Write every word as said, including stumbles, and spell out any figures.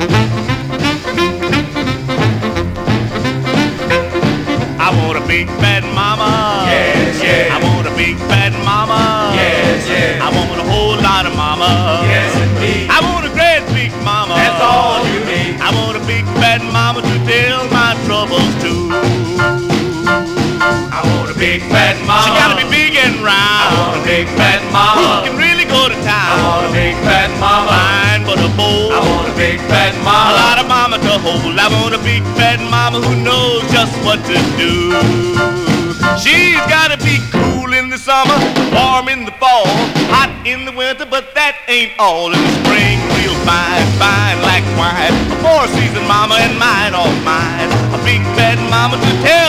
I want a big fat mama. Yes, yes. I want a big fat mama. Yes, yes. I want a whole lot of mama. Yes, indeed. I want a great big mama. That's all you need. I want a big fat mama to tell my troubles to. I want a big fat mama. She gotta be big and I want round. a big fat Who mama. can really go to I town? want a big fat mama. Fine but a bowl. I want a big fat A mama. lot of mama to hold. I want a big fat mama who knows just what to do. She's gotta be cool in the summer, warm in the fall, hot in the winter, but that ain't all. In the spring, real fine, fine like wine. A four-season mama and mine, all mine. A big fat mama to tell